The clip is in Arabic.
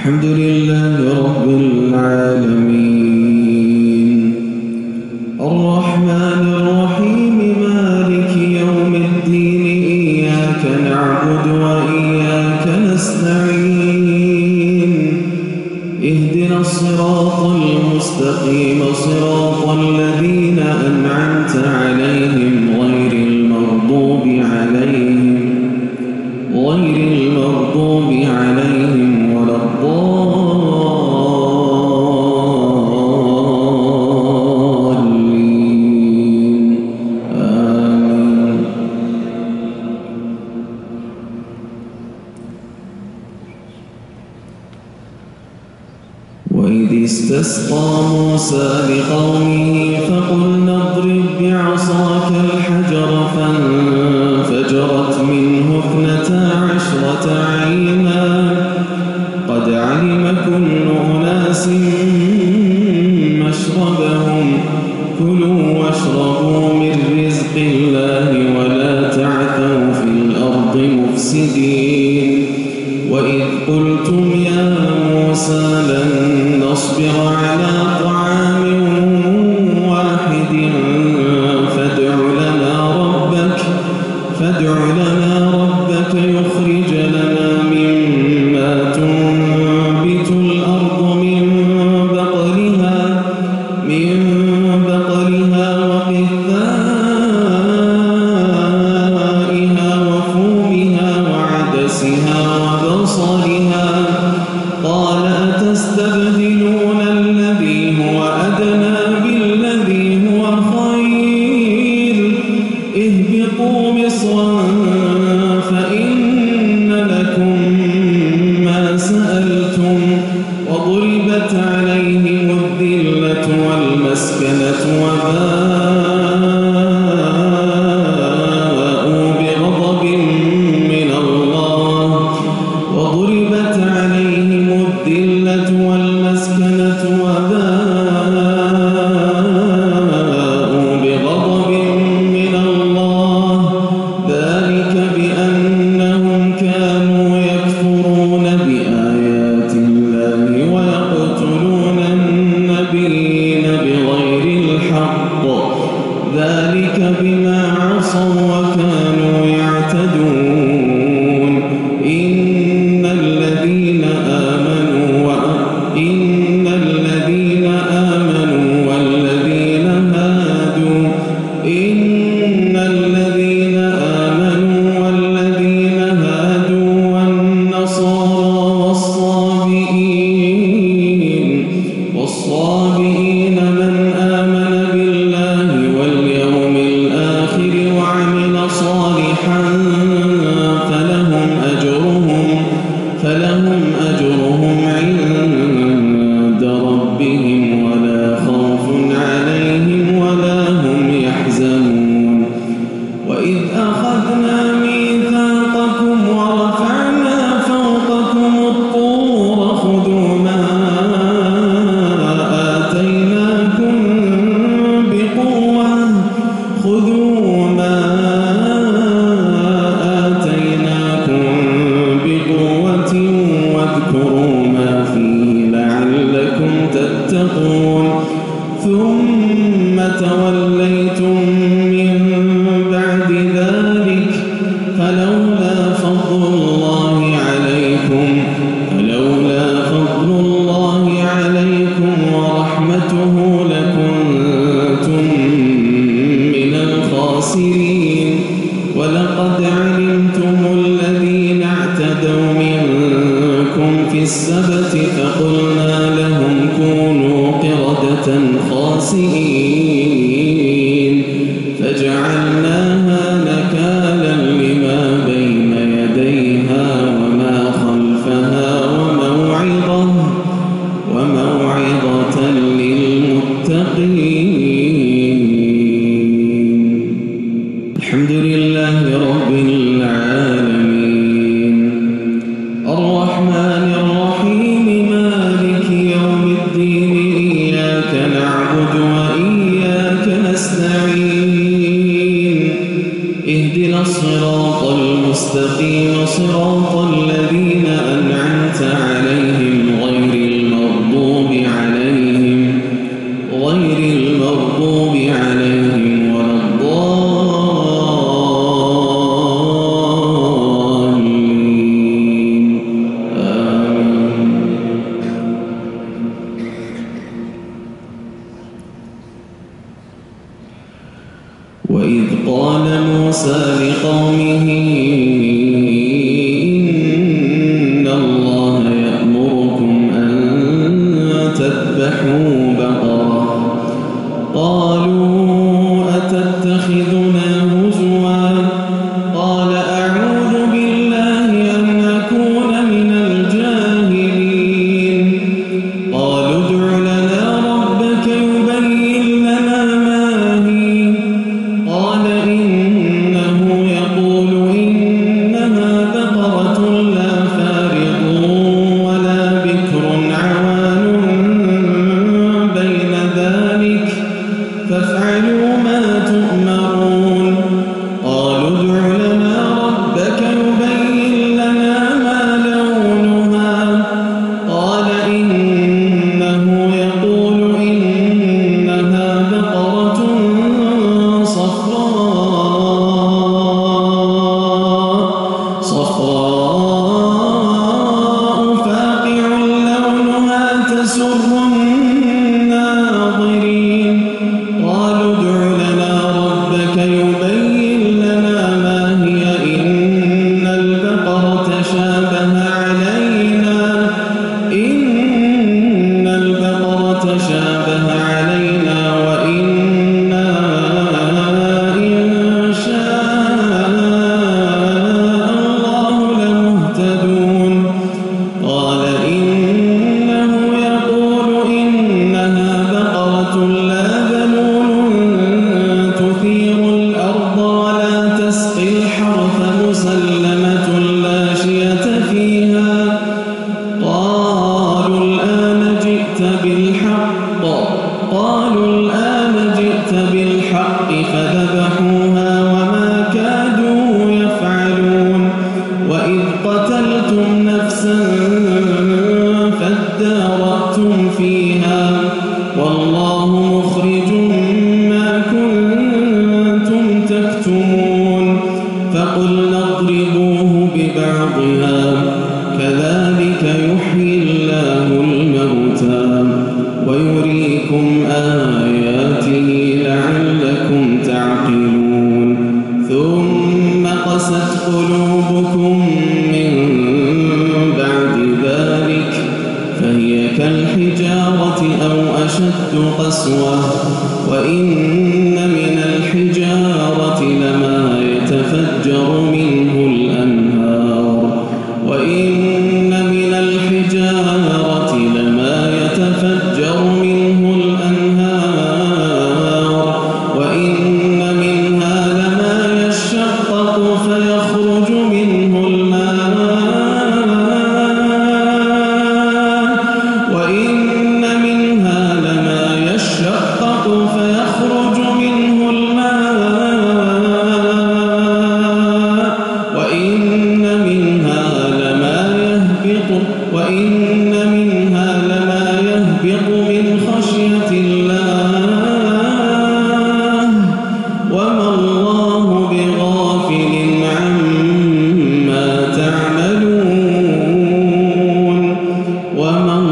الحمد لله رب العالمين الرحمن الرحيم مالك يوم الدين إياك نعبد وإياك نستعين اهدنا الصراط المستقيم صراط الذين أنعمت عليهم غير المغضوب عليهم ولا الضالين آمين. وإذ استسقى موسى لقومه فقلنا اضرب بعصاك الحجر فانفجرت منه 12 عينا قد علم كل أناس مشربهم كلوا واشربوا من رزق الله ولا تعثوا في الأرض مفسدين وإذ قلتم يا موسى لن نصبر على طعام واحد فادع لنا ربك يخرج لنا مما تنبت الأرض من بقلها وقثائها وفومها وعدسها وبصلها قال أتستبدلون الذي هو أدنى بالذي هو خير اهبطوا مصرا فإن لكم ما سألتم وضربت عليهم الذلة والمسكنة وباءوا بغضب من الله ذلك بأنهم كانوا يكفرون بآيات الله ويقتلون النبيين بغير الحق ذلك بما عصوا وكانوا يعتدون إن الذين آمنوا والذين هادوا والنصارى والصابئين من آمن بالله واليوم الآخر وعمل صالحا فلهم أجرهم عند ربهم ولا خوف عليهم ولا هم يحزنون وإذ أخذنا ميثاقكم ورفعنا فوقكم الطور خذوا ما آتيناكم بقوة واذكروا ما فيه لعلكم تتقون ثم توليتم من بعد ذلك فلولا فضل الله عليكم ورحمته لكنتم من الخاسرين ولقد علمتم الذين اعتدوا منكم في السبت فقلنا لهم كونوا قردة خاسئين فجعلناها نكالا لما بين يديها وما خلفها وموعظة للمتقين. الحمد لله رب العالمين الرحمن الرحيم مالك يوم الدين إياك نعبد وإياك فيها والله مخرج ما كنتم تكتمون فقلنا اضربوه ببعضها كذلك يحيي الله الموتى ويريكم آياته لعلكم تعقلون ثم قست قلوبكم من بعد ذلك فهي كالحجارة أو أشد قسوة وإن من الحجارة لما يتفجر منه الأنهار وإن من الحجارة لما يتفجر منه الأنهار وإن منها لما يشقق فيخرج منه الماء وإن منها لما يشقق فيخرج منه الماء وإن منها لما يهبط من خشية الله وما الله بغافل عما تعملون وما